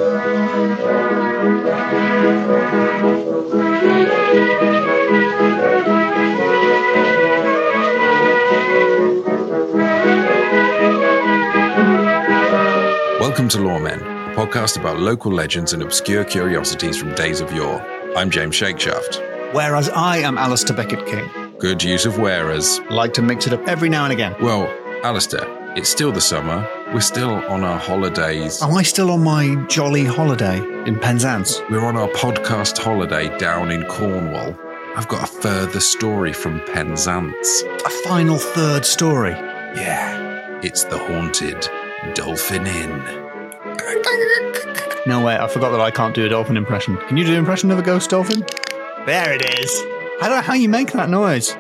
Welcome to Lawmen, a podcast about local legends and obscure curiosities from days of yore. I'm James Shakeshaft. Whereas I am Alistair Beckett-King. Good use of whereas. Like to mix it up every now and again. Well, Alistair, it's still the summer. We're still on our holidays. Am I still on my jolly holiday in Penzance? We're on our podcast holiday down in Cornwall. I've got a further story from Penzance. A final third story. Yeah, it's the haunted Dolphin Inn. No, wait, I forgot that I can't do a dolphin impression. Can you do an impression of a ghost dolphin? There it is. I don't know how you make that noise.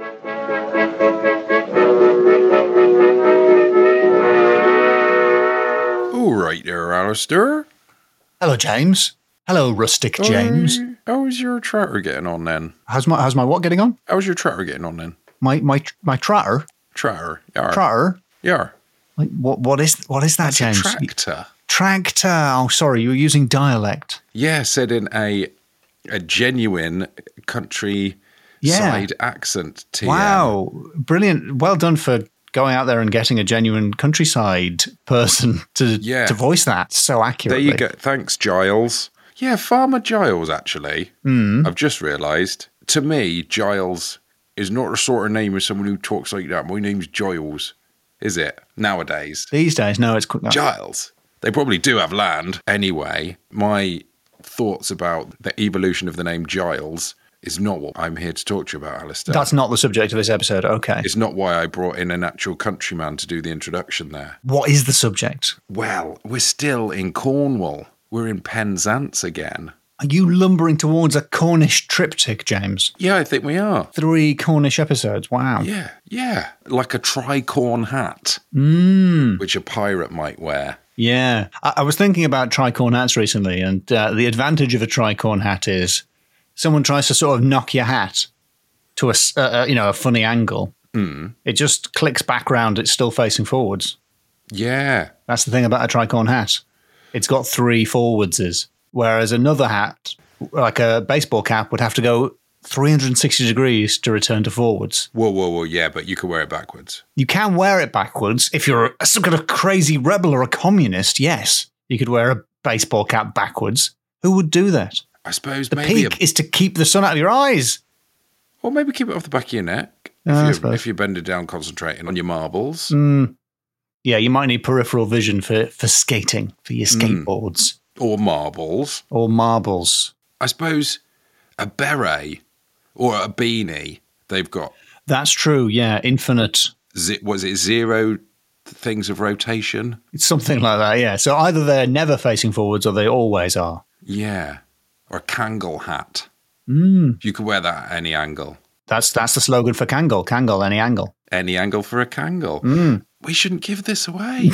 All right there, Alistair. Hello, James. Hello, rustic James. How's your trotter getting on then? How's my what getting on? How's your trotter getting on then? My trotter? Trotter. Yar. Trotter? Yar. Like, what is that, That's James? a tractor. Tractor. Oh, sorry, you were using dialect. Yeah, said in a genuine countryside accent. TM. Wow, brilliant. Well done for going out there and getting a genuine countryside person to voice that so accurately. There you go. Thanks, Giles. Yeah, Farmer Giles, actually. I've just realised. To me, Giles is not the sort of name of someone who talks like that. My name's Giles. Is it? Nowadays. These days, no, it's... Giles. They probably do have land. Anyway, my thoughts about the evolution of the name Giles is not what I'm here to talk to you about, Alistair. That's not the subject of this episode, okay. It's not why I brought in an actual countryman to do the introduction there. What is the subject? Well, we're still in Cornwall. We're in Penzance again. Are you lumbering towards a Cornish triptych, James? Yeah, I think we are. 3 Cornish episodes, wow. Yeah. Like a tricorn hat, which a pirate might wear. Yeah. I was thinking about tricorn hats recently, and the advantage of a tricorn hat is someone tries to sort of knock your hat to a funny angle. It just clicks back round, it's still facing forwards. Yeah. That's the thing about a tricorn hat. It's got 3 forwardses. Whereas another hat, like a baseball cap, would have to go 360 degrees to return to forwards. Whoa, yeah, but you can wear it backwards. You can wear it backwards. If you're some kind of crazy rebel or a communist, yes, you could wear a baseball cap backwards. Who would do that? I suppose the maybe... peak is to keep the sun out of your eyes. Or maybe keep it off the back of your neck. If you bend it down concentrating on your marbles. Yeah, you might need peripheral vision for skating, for your skateboards. Or marbles. I suppose a beret or a beanie they've got. That's true, yeah. Infinite. Was it 0 things of rotation? It's something like that, yeah. So either they're never facing forwards or they always are. Yeah. Or a Kangol hat. You could wear that at any angle. That's the slogan for Kangol. Kangol, any angle. Any angle for a Kangol. We shouldn't give this away.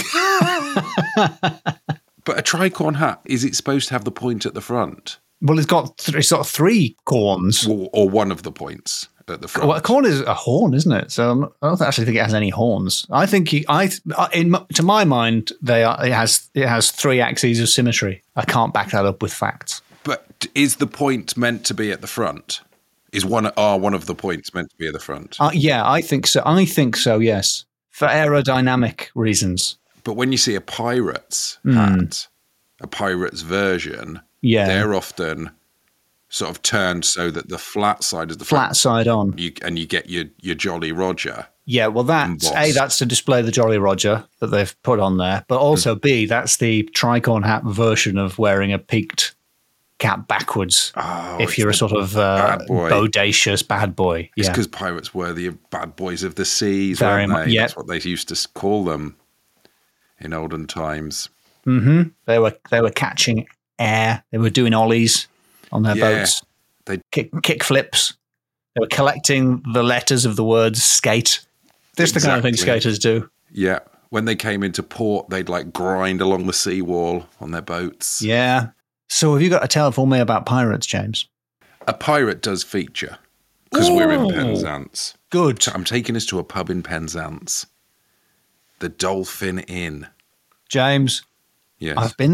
But a tricorn hat, is it supposed to have the point at the front? Well, it's got 3 corns. Or one of the points at the front. Well, a corn is a horn, isn't it? So I don't actually think it has any horns. I think, to my mind, it has 3 axes of symmetry. I can't back that up with facts. But is the point meant to be at the front? Is one of the points meant to be at the front? Yeah, I think so. Yes, for aerodynamic reasons. But when you see a pirate's hat, a pirate's version, they're often sort of turned so that the flat side is the flat side on. And you get your Jolly Roger. Yeah, well, that's to display the Jolly Roger that they've put on there. But also, B, that's the tricorn hat version of wearing a peaked cap backwards. If you're a sort of bodacious bad boy. It's because pirates were the bad boys of the seas, Very weren't they? Yep. That's what they used to call them in olden times. They were catching air. They were doing ollies on their boats. They kick flips. They were collecting the letters of the words skate. This is the kind of thing skaters do. Yeah. When they came into port, they'd like grind along the seawall on their boats. Yeah. So have you got a tale for me about pirates, James? A pirate does feature because we're in Penzance. Good. I'm taking us to a pub in Penzance. The Dolphin Inn. James, yes. I've been there.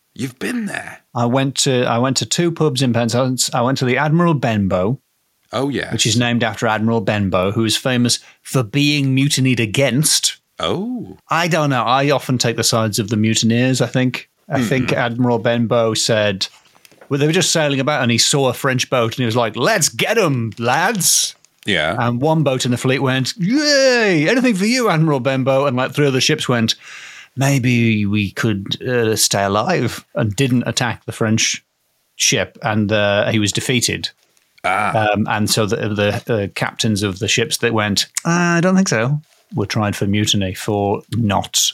You've been there. I went to 2 pubs in Penzance. I went to the Admiral Benbow. Oh, yeah. Which is named after Admiral Benbow, who is famous for being mutinied against. Oh. I don't know. I often take the sides of the mutineers, I think. I think Admiral Benbow said, well, they were just sailing about and he saw a French boat and he was like, let's get them, lads. Yeah. And one boat in the fleet went, yay, anything for you, Admiral Benbow. And like 3 other ships went, maybe we could stay alive, and didn't attack the French ship. And he was defeated. And so the captains of the ships that went, I don't think so, were tried for mutiny for not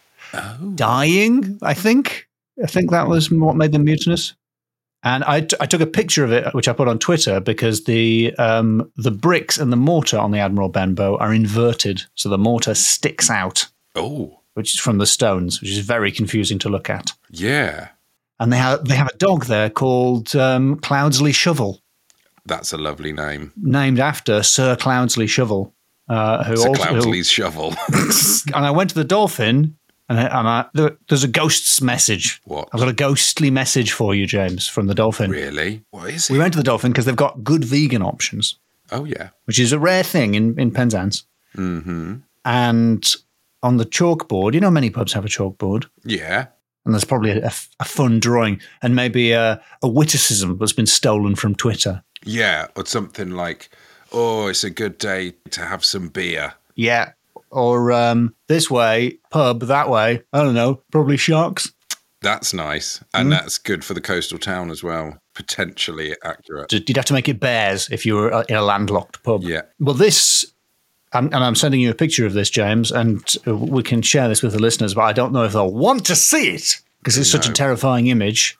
dying, I think. I think that was what made them mutinous. And I took a picture of it, which I put on Twitter, because the bricks and the mortar on the Admiral Benbow are inverted. So the mortar sticks out. Oh. Which is from the stones, which is very confusing to look at. Yeah. And they have a dog there called Cloudsley Shovel. That's a lovely name. Named after Sir Cloudsley Shovel. Sir Cloudsley's Shovel. And I went to the Dolphin, and there's a ghost's message. What? I've got a ghostly message for you, James, from the Dolphin. Really? What is it? We went to the Dolphin because they've got good vegan options. Oh, yeah. Which is a rare thing in Penzance. Mm-hmm. And on the chalkboard, you know many pubs have a chalkboard. Yeah. And there's probably a fun drawing and maybe a witticism that's been stolen from Twitter. Yeah, or something like, oh, it's a good day to have some beer. Yeah. Or this way, pub, that way. I don't know, probably sharks. That's nice. And that's good for the coastal town as well. Potentially accurate. You'd have to make it bears if you were in a landlocked pub. Yeah. Well, this, and I'm sending you a picture of this, James, and we can share this with the listeners, but I don't know if they'll want to see it because it's such a terrifying image.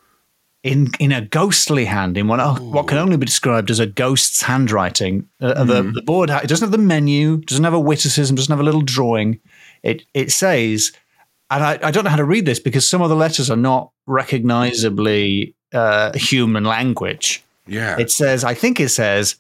In a ghostly hand, in what can only be described as a ghost's handwriting. The board, it doesn't have the menu, doesn't have a witticism, doesn't have a little drawing. It says, and I don't know how to read this because some of the letters are not recognizably human language. Yeah. I think it says,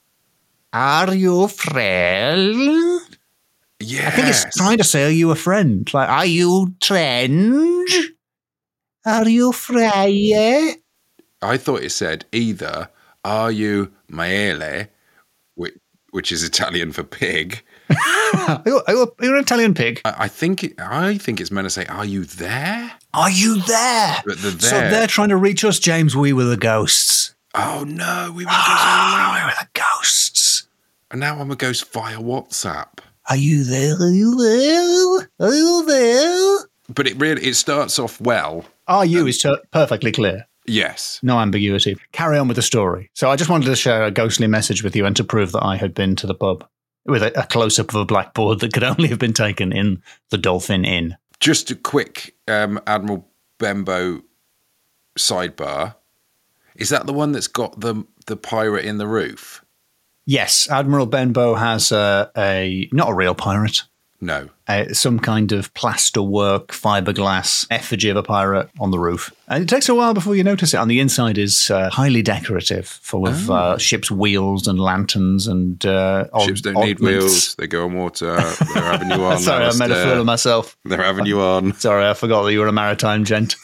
are you a friend? Yes. I think it's trying to say, are you a friend? Like, are you Trenge? Are you Freya? I thought it said either, are you Maele, which is Italian for pig. Are you an Italian pig? I think it's meant to say, are you there? Are you there? But the there. So they're trying to reach us, James. We were the ghosts. Oh, no. We were the ghosts. And now I'm a ghost via WhatsApp. Are you there? Are you there? Are you there? But it starts off well. Are you is perfectly clear. Yes. No ambiguity. Carry on with the story. So I just wanted to share a ghostly message with you and to prove that I had been to the pub with a close-up of a blackboard that could only have been taken in the Dolphin Inn. Just a quick Admiral Benbow sidebar. Is that the one that's got the pirate in the roof? Yes, Admiral Benbow has not a real pirate. No. Some kind of plasterwork, fiberglass effigy of a pirate on the roof. And it takes a while before you notice it. On the inside is highly decorative, full of ship's wheels and lanterns and ships don't need wheels. They go on water. They're having you on. Sorry, I made a fool of myself. They're having you on. Sorry, I forgot that you were a maritime gent.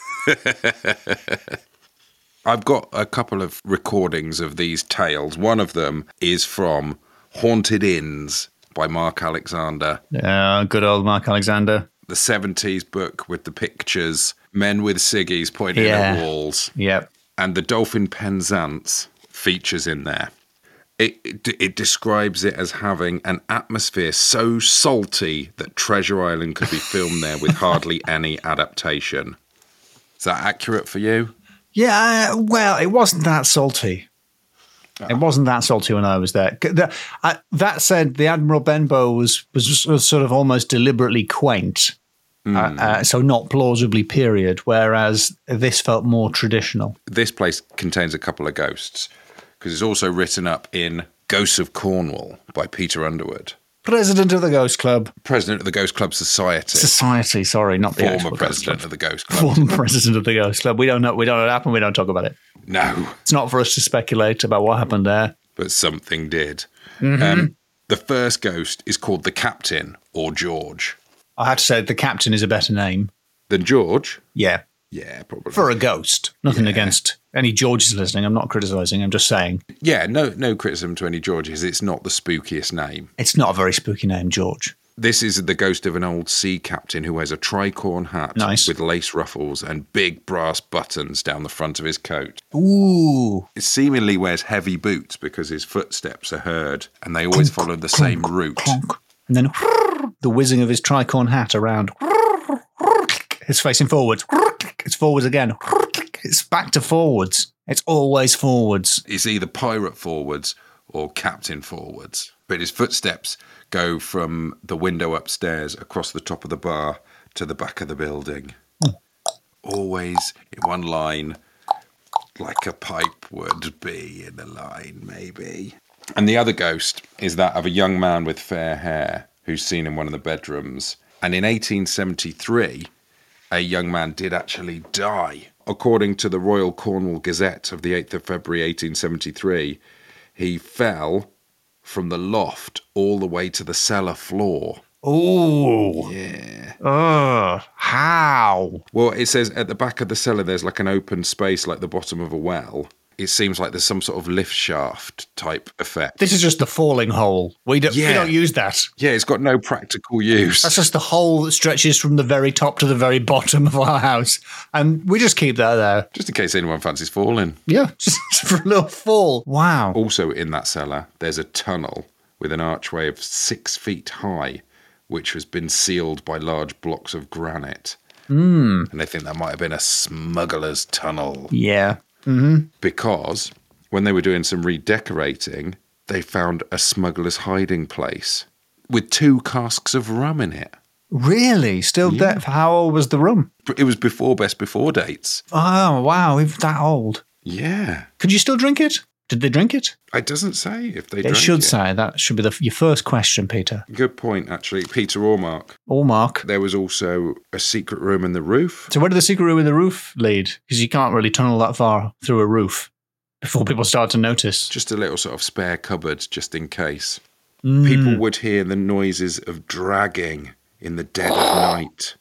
I've got a couple of recordings of these tales. One of them is from Haunted Inns by Mark Alexander. Yeah, good old Mark Alexander. The 70s book with the pictures, men with ciggies pointing at walls. Yep. And the Dolphin Penzance features in there. It describes it as having an atmosphere so salty that Treasure Island could be filmed there with hardly any adaptation. Is that accurate for you? Yeah, well, it wasn't that salty. It wasn't that salty when I was there. That said, the Admiral Benbow was sort of almost deliberately quaint, so not plausibly period, whereas this felt more traditional. This place contains a couple of ghosts, because it's also written up in Ghosts of Cornwall by Peter Underwood. President of the Ghost Club. President of the Ghost Club Society. Society, sorry, not the Former president of the Ghost Club. Former president of the Ghost Club. We don't know what happened. We don't talk about it. No. It's not for us to speculate about what happened there. But something did. The first ghost is called the Captain, or George. I have to say, the Captain is a better name. Than George? Yeah. Yeah, probably. For a ghost. Nothing against any Georges listening. I'm not criticising. I'm just saying. Yeah, no criticism to any Georges. It's not the spookiest name. It's not a very spooky name, George. This is the ghost of an old sea captain who wears a tricorn hat with lace ruffles and big brass buttons down the front of his coat. Ooh. He seemingly wears heavy boots because his footsteps are heard, and they always follow the same route. Clonk. And then the whizzing of his tricorn hat around. It's facing forwards. It's forwards again. It's back to forwards. It's always forwards. It's either pirate forwards or captain forwards. But his footsteps go from the window upstairs across the top of the bar to the back of the building. Always in one line, like a pipe would be in a line, maybe. And the other ghost is that of a young man with fair hair who's seen in one of the bedrooms. And in 1873, a young man did actually die. According to the Royal Cornwall Gazette of the 8th of February 1873, he fell from the loft all the way to the cellar floor. Oh. Yeah. How? Well, it says at the back of the cellar there's like an open space like the bottom of a well. It seems like there's some sort of lift shaft type effect. This is just the falling hole. We don't use that. Yeah, it's got no practical use. That's just the hole that stretches from the very top to the very bottom of our house. And we just keep that there. Just in case anyone fancies falling. Yeah, just for a little fall. Wow. Also in that cellar, there's a tunnel with an archway of 6 feet high, which has been sealed by large blocks of granite. And they think that might have been a smuggler's tunnel. Yeah. Mm-hmm. Because when they were doing some redecorating, they found a smuggler's hiding place with 2 casks of rum in it. Really? Still there? How old was the rum? It was before best before dates. Oh, wow. It was that old. Yeah. Could you still drink it? Did they drink it? It doesn't say if they drank it. It should say. That should be your first question, Peter. Good point, actually. Peter Ormark. Ormark. There was also a secret room in the roof. So where did the secret room in the roof lead? Because you can't really tunnel that far through a roof before people start to notice. Just a little sort of spare cupboard, just in case. People would hear the noises of dragging in the dead of night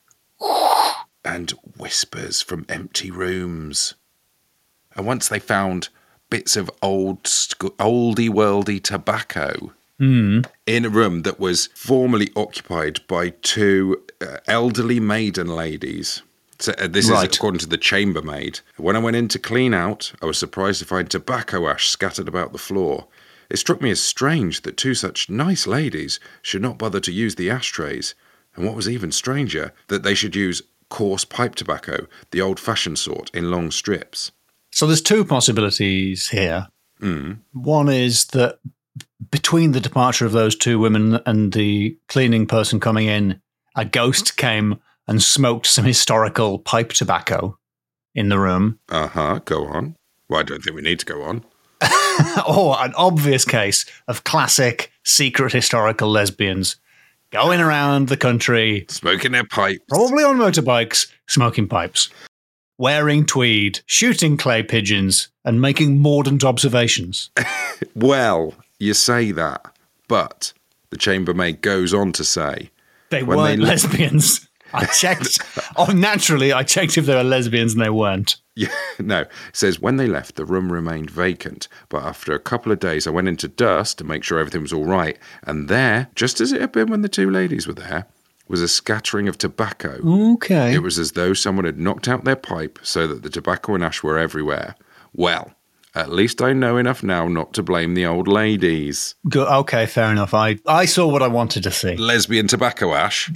and whispers from empty rooms. And once they found bits of oldie-worldy tobacco in a room that was formerly occupied by 2 elderly maiden ladies. So this is according to the chambermaid. When I went in to clean out, I was surprised to find tobacco ash scattered about the floor. It struck me as strange that 2 such nice ladies should not bother to use the ashtrays. And what was even stranger, that they should use coarse pipe tobacco, the old-fashioned sort, in long strips. So there's 2 possibilities here. One is that between the departure of those 2 women and the cleaning person coming in, a ghost came and smoked some historical pipe tobacco in the room. Go on. Well, I don't think we need to go on. Or an obvious case of classic secret historical lesbians going around the country. Smoking their pipes. Probably on motorbikes, smoking pipes. Wearing tweed, shooting clay pigeons, and making mordant observations. Well, you say that, but the chambermaid goes on to say... They weren't lesbians. I checked. Naturally, I checked if they were lesbians and they weren't. Yeah, no. It says, when they left, the room remained vacant, but after a couple of days, I went into dust to make sure everything was all right, and there, just as it had been when the 2 ladies were there, was a scattering of tobacco. Okay. It was as though someone had knocked out their pipe so that the tobacco and ash were everywhere. Well, at least I know enough now not to blame the old ladies. Good. Okay, fair enough. I saw what I wanted to see. Lesbian tobacco ash?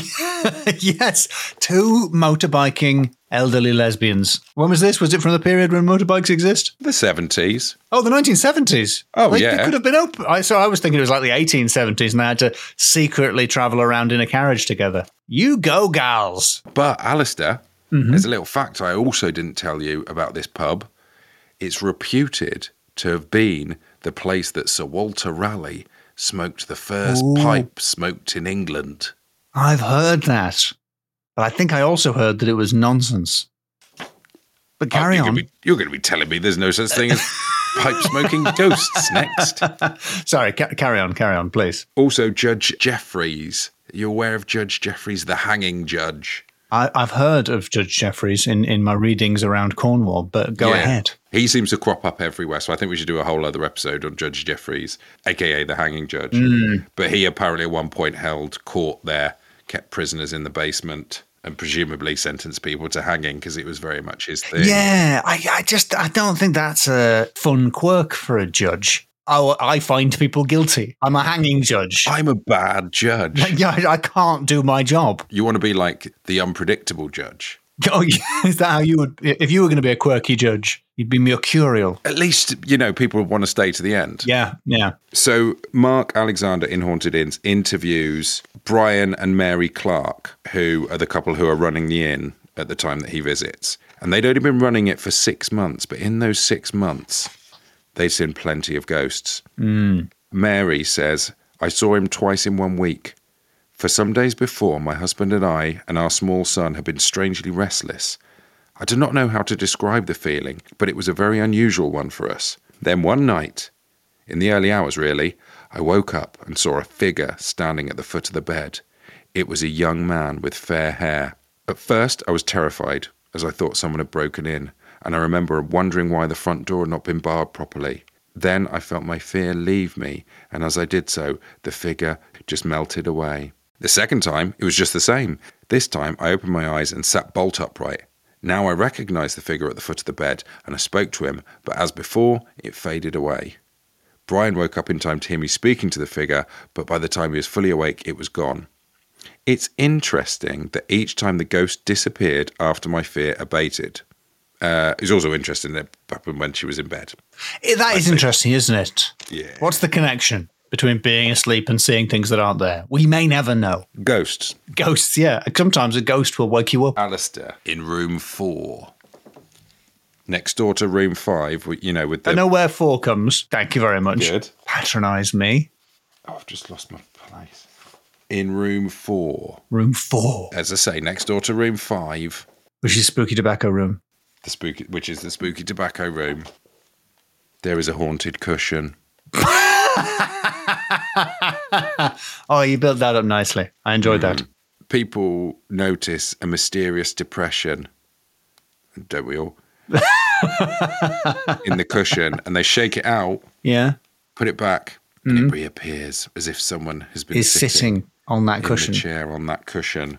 Yes. 2 motorbiking elderly lesbians. When was this? Was it from the period when motorbikes exist? The 70s. Oh, the 1970s. Oh, They could have been open. So I was thinking it was like the 1870s and they had to secretly travel around in a carriage together. You go, gals. But, Alistair, there's a little fact I also didn't tell you about this pub. It's reputed to have been the place that Sir Walter Raleigh smoked the first pipe smoked in England. I've heard that. But I think I also heard that it was nonsense. But carry on. You're going to be telling me there's no such thing as pipe-smoking ghosts next. Sorry, carry on, please. Also, Judge Jeffreys. Are you aware of Judge Jeffreys, the hanging judge? I've heard of Judge Jeffreys in my readings around Cornwall, but go ahead. He seems to crop up everywhere, so I think we should do a whole other episode on Judge Jeffreys, a.k.a. the hanging judge. But he apparently at one point held court there, kept prisoners in the basement, and presumably sentenced people to hanging because it was very much his thing. Yeah, I don't think that's a fun quirk for a judge. I find people guilty. I'm a hanging judge. I'm a bad judge. Yeah, I can't do my job. You want to be like the unpredictable judge. Oh, yeah. Is that how you would, if you were going to be a quirky judge, you'd be mercurial. At least, people would want to stay to the end. Yeah. So Mark Alexander in Haunted Inns interviews Brian and Mary Clark, who are the couple who are running the inn at the time that he visits. And they'd only been running it for 6 months, but in those 6 months, they'd seen plenty of ghosts. Mary says, I saw him twice in 1 week. For some days before, my husband and I and our small son had been strangely restless. I do not know how to describe the feeling, but it was a very unusual one for us. Then one night, in the early hours really, I woke up and saw a figure standing at the foot of the bed. It was a young man with fair hair. At first, I was terrified, as I thought someone had broken in, and I remember wondering why the front door had not been barred properly. Then I felt my fear leave me, and as I did so, the figure just melted away. The second time, it was just the same. This time, I opened my eyes and sat bolt upright. Now I recognised the figure at the foot of the bed, and I spoke to him, but as before, it faded away. Brian woke up in time to hear me speaking to the figure, but by the time he was fully awake, it was gone. It's interesting that each time the ghost disappeared after my fear abated. It's also interesting that it happened when she was in bed. That is interesting, isn't it? Yeah. What's the connection between being asleep and seeing things that aren't there? We may never know. Ghosts. Ghosts, yeah. Sometimes a ghost will wake you up. Alistair in room 4. Next door to room 5, with the... I know where 4 comes. Thank you very much. Good. Patronise me. Oh, I've just lost my place. In room 4. Room 4. As I say, next door to room 5. Which is Spooky Tobacco Room. Which is the Spooky Tobacco Room. There is a haunted cushion. Oh, you built that up nicely. I enjoyed that. People notice a mysterious depression, don't we all? In the cushion, and they shake it out. Yeah. Put it back, and it reappears as if someone has been sitting on that cushion. In the chair on that cushion.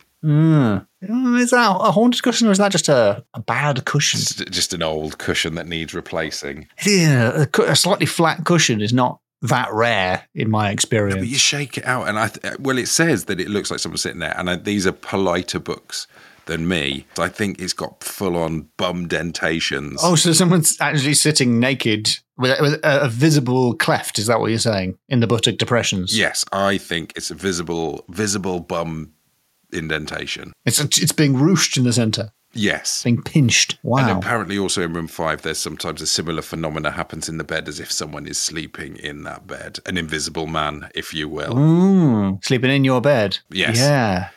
Is that a haunted cushion, or is that just a bad cushion? Just an old cushion that needs replacing. Yeah, a slightly flat cushion is not that rare in my experience. No, but you shake it out, and it says that it looks like someone's sitting there, and these are politer books than me. I think it's got full-on bum dentations. Oh, so someone's actually sitting naked with a visible cleft, is that what you're saying, in the buttock depressions? Yes, I think it's a visible bum indentation. It's being ruched in the centre. Yes. Being pinched. Wow. And apparently also in room 5, there's sometimes a similar phenomena happens in the bed as if someone is sleeping in that bed. An invisible man, if you will. Sleeping in your bed. Yes. Yeah.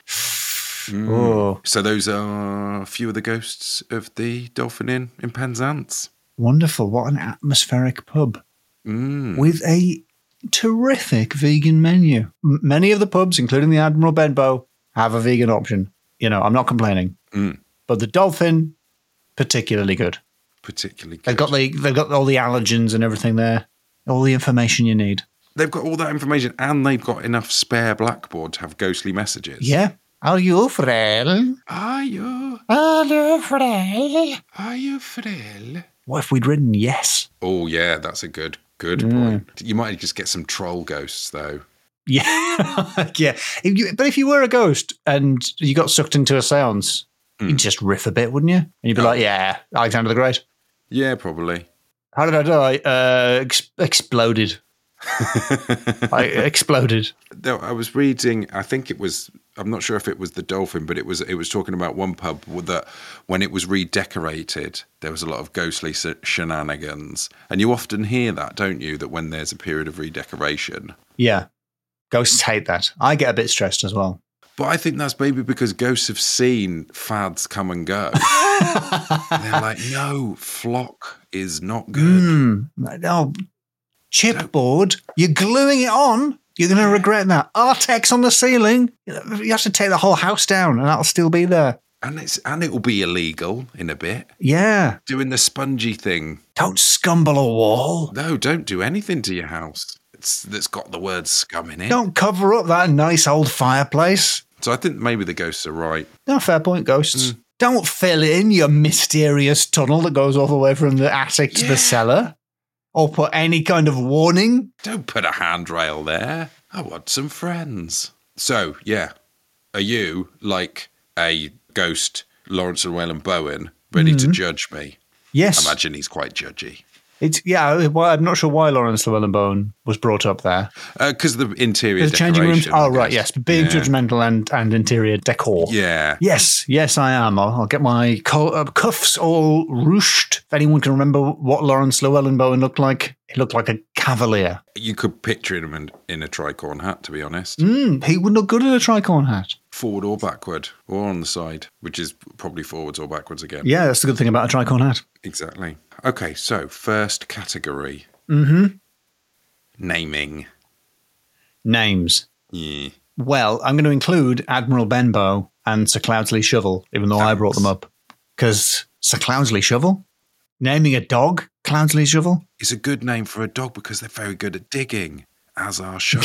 Oh. So those are a few of the ghosts of the Dolphin Inn in Penzance. Wonderful. What an atmospheric pub. With a terrific vegan menu. Many of the pubs, including the Admiral Benbow, have a vegan option. I'm not complaining. But the Dolphin, particularly good. Particularly good. They've got all the allergens and everything there. All the information you need. They've got all that information, and they've got enough spare blackboard to have ghostly messages. Yeah. Are you frail? Are you frail? Are you frail? What if we'd written yes? Oh, yeah, that's a good point. You might just get some troll ghosts, though. Yeah. Yeah. But if you were a ghost and you got sucked into a seance, you'd just riff a bit, wouldn't you? And you'd be like, yeah, Alexander the Great. Yeah, probably. How did I die? Exploded. I exploded. I was reading, I'm not sure if it was the Dolphin, but it was talking about one pub that when it was redecorated, there was a lot of ghostly shenanigans. And you often hear that, don't you, that when there's a period of redecoration. Yeah. Ghosts hate that. I get a bit stressed as well. But I think that's maybe because ghosts have seen fads come and go. They're like, no, flock is not good. No, chipboard, you're gluing it on. You're going to regret that. Artex on the ceiling. You have to take the whole house down and that'll still be there. And it'll be illegal in a bit. Yeah. Doing the spongy thing. Don't scumble a wall. No, don't do anything to your house that's got the word scum in it. Don't cover up that nice old fireplace. So I think maybe the ghosts are right. No, fair point, ghosts. Don't fill in your mysterious tunnel that goes all the way from the attic to the cellar. Or put any kind of warning. Don't put a handrail there. I want some friends. So, yeah. Are you, like a ghost Lawrence Llewellyn Bowen, ready to judge me? Yes. I imagine he's quite judgy. Well, I'm not sure why Lawrence Llewellyn Bowen was brought up there. Because the interior the changing rooms. decoration. Oh, right, yes. Being judgmental and interior decor. Yeah. Yes, I am. I'll get my cuffs all ruched. If anyone can remember what Lawrence Llewellyn Bowen looked like, he looked like a cavalier. You could picture him in a tricorn hat, to be honest. He would look good in a tricorn hat. Forward or backward, or on the side, which is probably forwards or backwards again. Yeah, that's the good thing about a tricorn hat. Exactly. Okay, so first category. Naming. Names. Yeah. Well, I'm going to include Admiral Benbow and Sir Cloudsley Shovel, even though I brought them up. Because Sir Cloudsley Shovel? Naming a dog Cloudsley Shovel? It's a good name for a dog because they're very good at digging, as are shovels.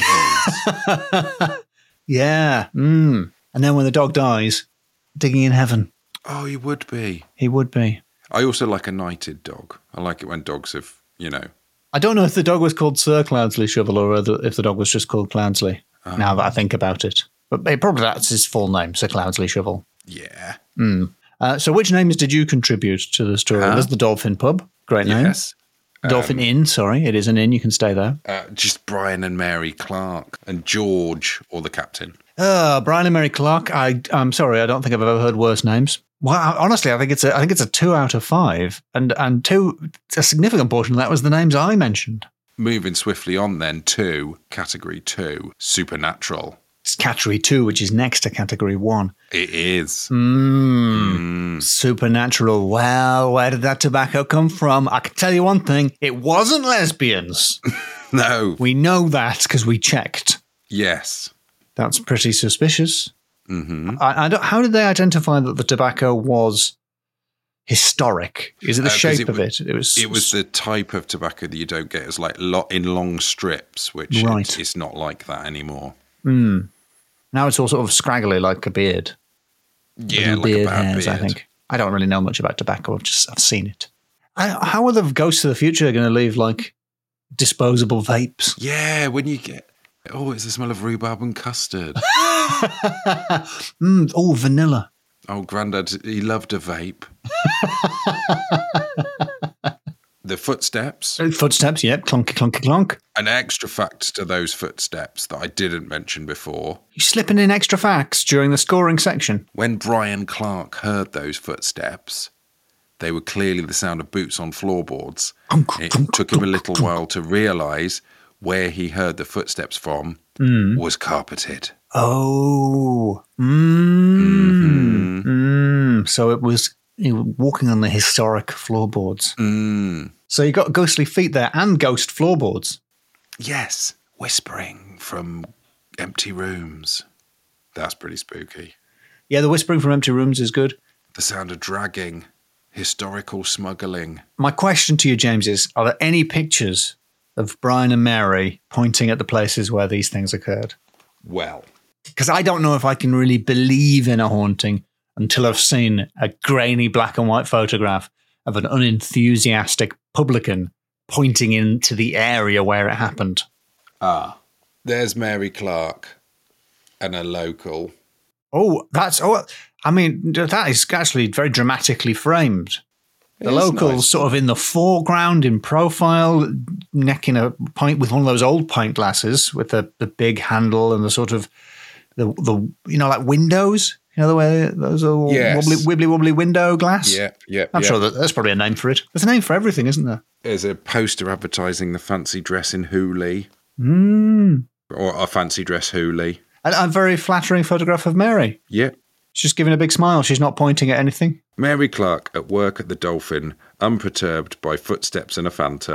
Yeah. And then when the dog dies, digging in heaven. Oh, he would be. He would be. I also like a knighted dog. I like it when dogs have, I don't know if the dog was called Sir Cloudsley Shovel or if the dog was just called Cloudsley, now that I think about it. But probably that's his full name, Sir Cloudsley Shovel. Yeah. So which names did you contribute to the story? There's the Dolphin Pub. Great name. Yes. Dolphin Inn, sorry. It is an inn. You can stay there. Just Brian and Mary Clark and George or the captain. Brian and Mary Clark. I'm sorry. I don't think I've ever heard worse names. Well, honestly, I think it's a 2 out of 5, and a significant portion of that was the names I mentioned. Moving swiftly on then to category 2, supernatural. It's category 2, which is next to category 1. It is. Supernatural. Well, where did that tobacco come from? I can tell you one thing. It wasn't lesbians. No. We know that because we checked. Yes. That's pretty suspicious. How did they identify that the tobacco was historic? Is it the shape of it? It was the type of tobacco that you don't get as like in long strips, which it's not like that anymore. Now it's all sort of scraggly, like a beard. Yeah, like beard a bad hairs, beard. I think. I don't really know much about tobacco. I've seen it. How are the ghosts of the future going to leave like disposable vapes? Yeah, when you get it's the smell of rhubarb and custard. Vanilla. Oh, Grandad, he loved a vape. The footsteps. Footsteps, yep. Clonky, clonky, clonk. An extra fact to those footsteps that I didn't mention before. You slipping in extra facts during the scoring section. When Brian Clark heard those footsteps, they were clearly the sound of boots on floorboards. It took him a little while to realise where he heard the footsteps from was carpeted. Oh. So it was walking on the historic floorboards. So you got ghostly feet there and ghost floorboards. Yes. Whispering from empty rooms. That's pretty spooky. Yeah, the whispering from empty rooms is good. The sound of dragging. Historical smuggling. My question to you, James, is, are there any pictures of Brian and Mary pointing at the places where these things occurred? Well. Because I don't know if I can really believe in a haunting until I've seen a grainy black and white photograph of an unenthusiastic publican pointing into the area where it happened. There's Mary Clark and a local. That is actually very dramatically framed. The local's nice. Sort of in the foreground in profile, necking a pint with one of those old pint glasses with the big handle and the sort of the like windows. You know the way those are wibbly wobbly window glass. Yeah. I'm sure that's probably a name for it. There's a name for everything, isn't there? There's a poster advertising the fancy dress in Hooley, or a fancy dress Hooley. A very flattering photograph of Mary. Yeah. She's giving a big smile. She's not pointing at anything. Mary Clark at work at the Dolphin, unperturbed by footsteps and a phantom.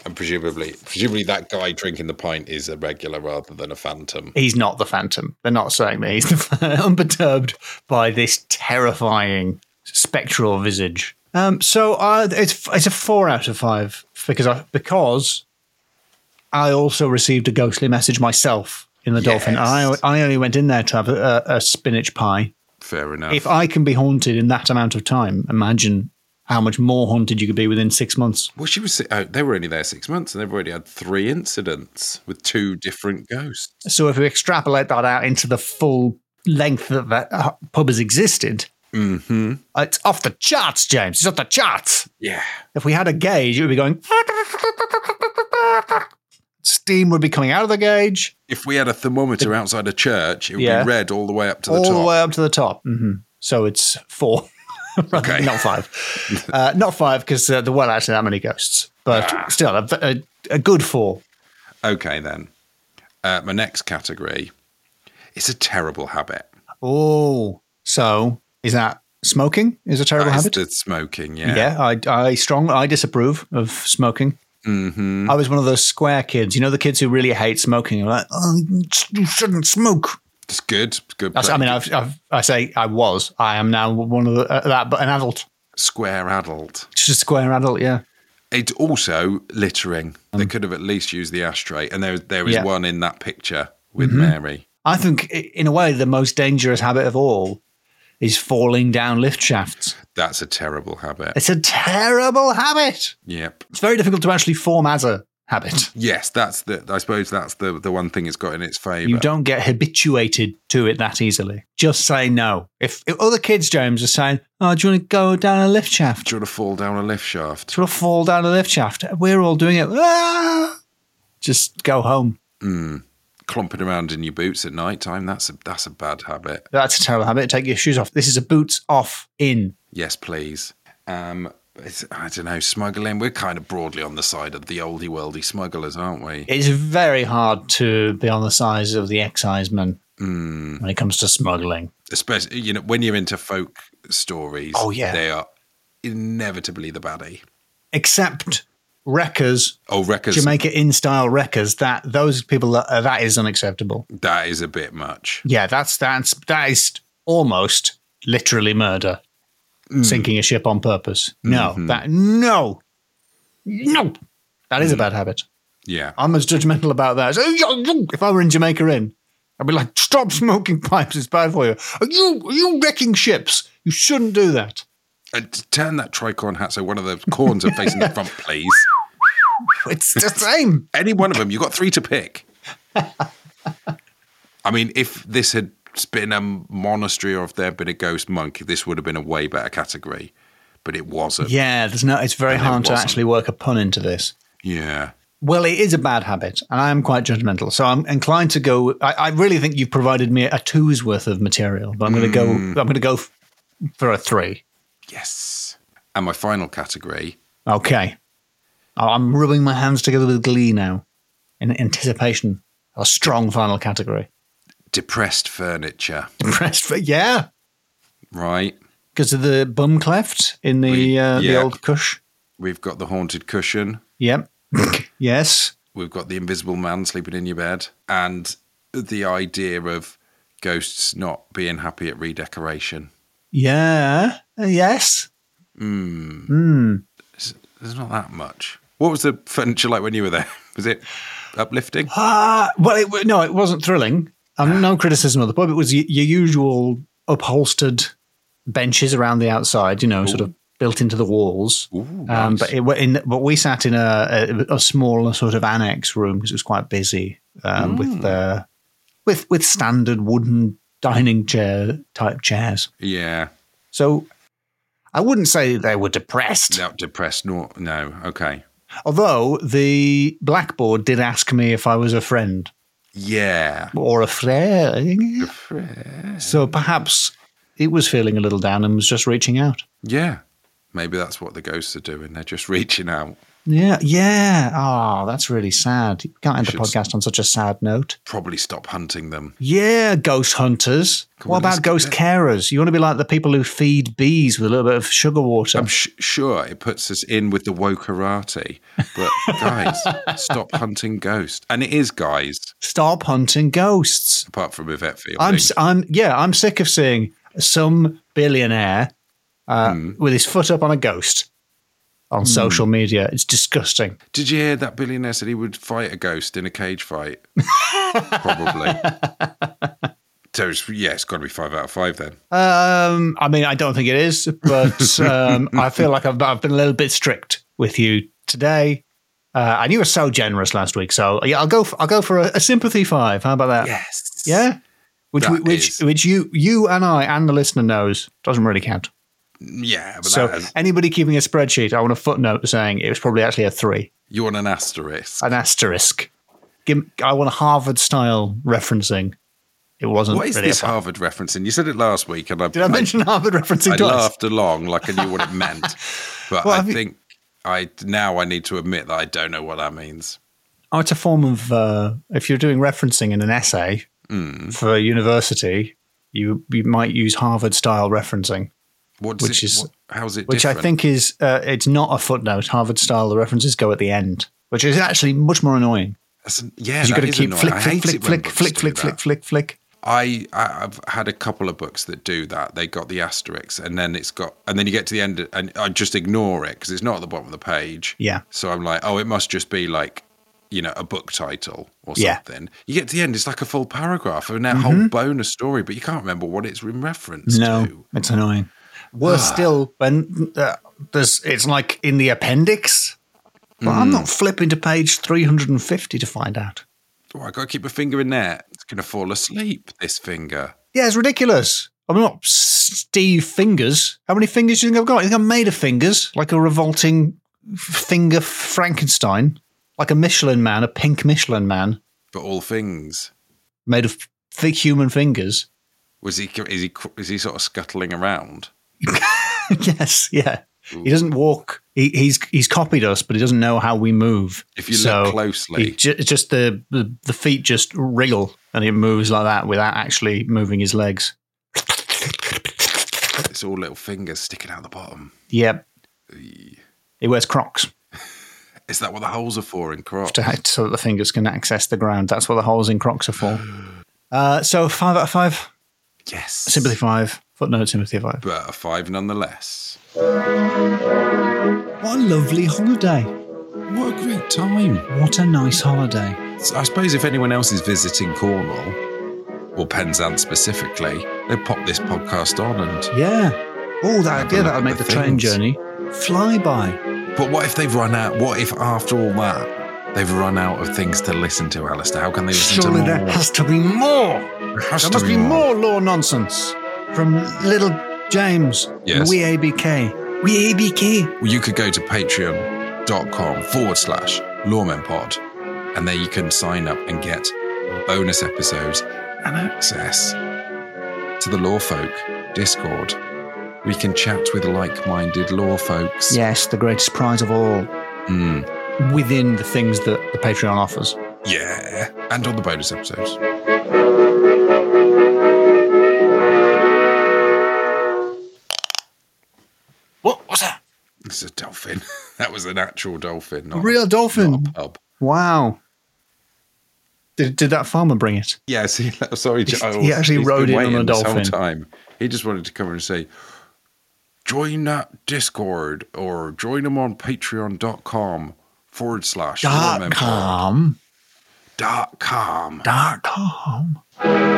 And presumably that guy drinking the pint is a regular rather than a phantom. He's not the Phantom. They're not saying that. He's unperturbed by this terrifying spectral visage. So it's a 4 out of 5 because I also received a ghostly message myself in the Dolphin. Yes. I only went in there to have a spinach pie. Fair enough. If I can be haunted in that amount of time, imagine how much more haunted you could be within 6 months. Well, they were only there 6 months and they've already had 3 incidents with 2 different ghosts. So if we extrapolate that out into the full length that pub has existed, it's off the charts, James. It's off the charts. Yeah. If we had a gauge, it would be going... Steam would be coming out of the gauge. If we had a thermometer outside a church, it would be red all the way up to the top. All the way up to the top. Mm-hmm. So it's 4. Okay. Not 5. Not 5 because there weren't actually that many ghosts. But still, a good 4. Okay, then. My next category is a terrible habit. Oh, so is that smoking is a terrible habit? It's smoking, yeah. Yeah, I disapprove of smoking. Mm-hmm. I was one of those square kids. You know, the kids who really hate smoking. You're like, oh, you shouldn't smoke. It's good. It's good. I mean, I say I was. I am now one of that, but an adult. Square adult. Just a square adult, yeah. It's also littering. They could have at least used the ashtray. And there is one in that picture with Mary. I think, in a way, the most dangerous habit of all is falling down lift shafts. That's a terrible habit. It's a terrible habit. Yep. It's very difficult to actually form as a habit. Yes, I suppose that's the one thing it's got in its favour. You don't get habituated to it that easily. Just say no. If other kids, James, are saying, oh, do you want to go down a lift shaft? Do you want to fall down a lift shaft? Do you want to fall down a lift shaft? We're all doing it. Ah! Just go home. Clomping around in your boots at night time, that's a bad habit. That's a terrible habit. Take your shoes off. This is a boots off in. Yes, please. I don't know, smuggling. We're kind of broadly on the side of the oldie worldy smugglers, aren't we? It's very hard to be on the side of the exciseman when it comes to smuggling. Especially, when you're into folk stories. Oh, yeah. They are inevitably the baddie. Except wreckers. Oh, wreckers. Jamaica in-style wreckers. Those people, that is unacceptable. That is a bit much. Yeah, that is almost literally murder. Sinking a ship on purpose. No. That is a bad habit. Yeah. I'm as judgmental about that. If I were in Jamaica Inn, I'd be like, stop smoking pipes, it's bad for you. Are you wrecking ships? You shouldn't do that. Turn that tricorn hat so one of the corns are facing the front, please. It's the same. Any one of them. You've got 3 to pick. I mean, if this had been a monastery or if there had been a ghost monk, this would have been a way better category. But it wasn't. Yeah, it's very hard to actually work a pun into this. Yeah. Well, it is a bad habit, and I am quite judgmental. So I'm inclined to go. I really think you've provided me a 2's worth of material, but I'm going to go for a 3. Yes. And my final category. Okay. I'm rubbing my hands together with glee now, in anticipation of a strong final category. Depressed furniture. Yeah. Right. Because of the bum cleft in the old cush. We've got the haunted cushion. Yep. Yes. We've got the invisible man sleeping in your bed. And the idea of ghosts not being happy at redecoration. Yeah. Yes. There's not that much. What was the furniture like when you were there? Was it uplifting? Well, it wasn't thrilling. No criticism of the pub. It was your usual upholstered benches around the outside, sort of built into the walls. Ooh, nice. But we sat in a smaller sort of annex room because it was quite busy with standard wooden dining chair type chairs. Yeah. So I wouldn't say they were depressed. Not depressed, no. Okay. Although the blackboard did ask me if I was a friend. Yeah. Or a friend. So perhaps it was feeling a little down and was just reaching out. Yeah. Maybe that's what the ghosts are doing. They're just reaching out. Yeah. Oh, that's really sad. You can't end the podcast on such a sad note. Probably stop hunting them. Yeah, ghost hunters. What about ghost carers? You want to be like the people who feed bees with a little bit of sugar water. I'm sure it puts us in with the wokerati. But guys, stop hunting ghosts. And it is guys. Stop hunting ghosts. Apart from Yvette Fielding. I'm sick of seeing some billionaire with his foot up on a ghost on social media. It's disgusting. Did you hear that billionaire said he would fight a ghost in a cage fight? Probably. So it's got to be 5 out of 5 then. I mean, I don't think it is, but I feel like I've been a little bit strict with you today. And you were so generous last week, so yeah, I'll go for a sympathy 5. How about that? Yes. Yeah. Which you and I and the listener knows doesn't really count. Yeah, but so anybody keeping a spreadsheet, I want a footnote saying it was probably actually a 3. You want an asterisk? An asterisk. I want a Harvard-style referencing. It wasn't. What is really this Harvard referencing? You said it last week, and did I mention Harvard referencing? I laughed along like I knew what it meant, but I think I need to admit that I don't know what that means. Oh, it's a form of if you're doing referencing in an essay for a university, you might use Harvard-style referencing. How's it which different? I think is it's not a footnote. Harvard style, the references go at the end, which is actually much more annoying. You've got to keep flick. I've had a couple of books that do that. They got the asterisks, and then you get to the end, and I just ignore it because it's not at the bottom of the page. Yeah. So I'm like, oh, it must just be like, a book title or something. Yeah. You get to the end, it's like a full paragraph and a whole bonus story, but you can't remember what it's in reference to. No, it's annoying. Worse still, when it's like in the appendix. But I'm not flipping to page 350 to find out. Oh, I got to keep my finger in there. It's going to fall asleep, this finger. Yeah, it's ridiculous. I'm not Steve Fingers. How many fingers do you think I've got? I think I'm made of fingers, like a revolting finger Frankenstein, like a Michelin man, a pink Michelin man. But all things. Made of human fingers. Is he sort of scuttling around? Yes, yeah. Ooh. He doesn't walk. He's copied us, but he doesn't know how we move. If you look closely, just the feet just wriggle, and he moves like that without actually moving his legs. It's all little fingers sticking out the bottom. Yep. He wears Crocs. Is that what the holes are for in Crocs? So that the fingers can access the ground. That's what the holes in Crocs are for. So 5 out of 5. Yes. Sympathy 5. Footnote sympathy 5. But a 5 nonetheless. What a lovely holiday. What a great time. What a nice holiday. So I suppose if anyone else is visiting Cornwall, or Penzance specifically, they'll pop this podcast on and... Yeah. Oh, that would make the train journey fly by. But what if they've run out? What if after all that, they've run out of things to listen to, Alistair? How can they listen to more? Surely there has to be more. There must be more law nonsense from little James. Yes. We ABK. Well, you could go to patreon.com/lawmenpod, and there you can sign up and get bonus episodes and access to the Law Folk Discord. We can chat with like-minded law folks. Yes, the greatest prize of all. Within the things that the Patreon offers. Yeah, and on the bonus episodes. What's that? It's a dolphin. That was an actual dolphin. A real dolphin? Not a pub. Wow. Did that farmer bring it? Yeah, sorry, Giles. He actually rode in on a dolphin. The whole time. He just wanted to come and say, join that Discord or join them on patreon.com /. .com. .com. .com.